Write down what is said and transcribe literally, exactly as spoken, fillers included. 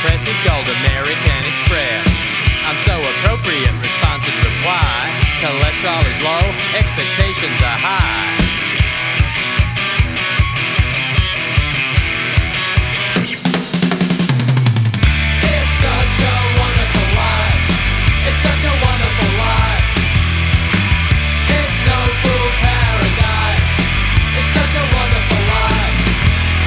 impressive gold American Express. I'm so appropriate, responsive reply. Cholesterol is low, expectations are